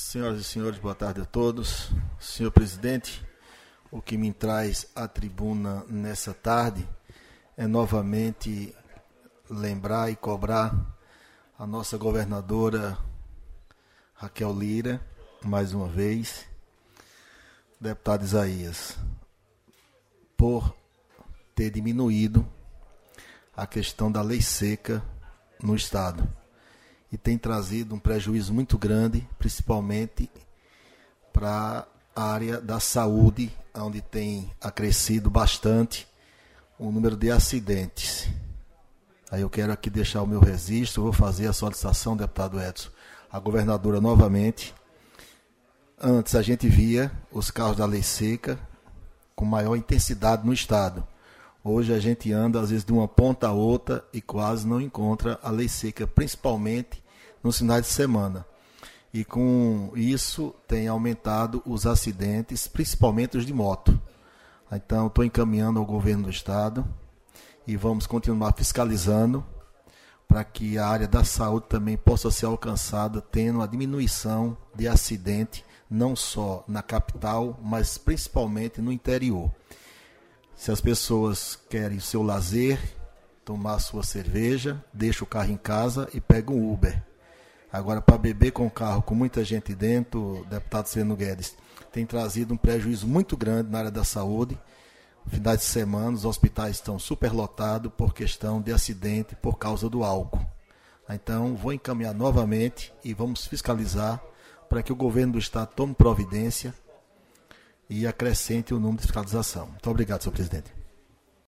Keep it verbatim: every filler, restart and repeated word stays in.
Senhoras e senhores, boa tarde a todos. Senhor presidente, o que me traz à tribuna nessa tarde é novamente lembrar e cobrar a nossa governadora Raquel Lira, mais uma vez, deputado Isaías, por ter diminuído a questão da lei seca no Estado. E tem trazido um prejuízo muito grande, principalmente para a área da saúde, onde tem acrescido bastante o número de acidentes. Aí eu quero aqui deixar o meu registro, vou fazer a solicitação, deputado Edson, à governadora novamente. Antes a gente via os carros da lei seca com maior intensidade no Estado. Hoje a gente anda, às vezes, de uma ponta a outra e quase não encontra a lei seca, principalmente nos finais de semana. E com isso tem aumentado os acidentes, principalmente os de moto. Então, estou encaminhando ao governo do Estado e vamos continuar fiscalizando para que a área da saúde também possa ser alcançada, tendo uma diminuição de acidente, não só na capital, mas principalmente no interior. Se as pessoas querem o seu lazer, tomar sua cerveja, deixa o carro em casa e pega um Uber. Agora, para beber com o carro com muita gente dentro, o deputado Sereno Guedes, tem trazido um prejuízo muito grande na área da saúde. Finais de semana, os hospitais estão superlotados por questão de acidente por causa do álcool. Então, vou encaminhar novamente e vamos fiscalizar para que o governo do Estado tome providência e acrescente o número de fiscalização. Muito obrigado, senhor presidente.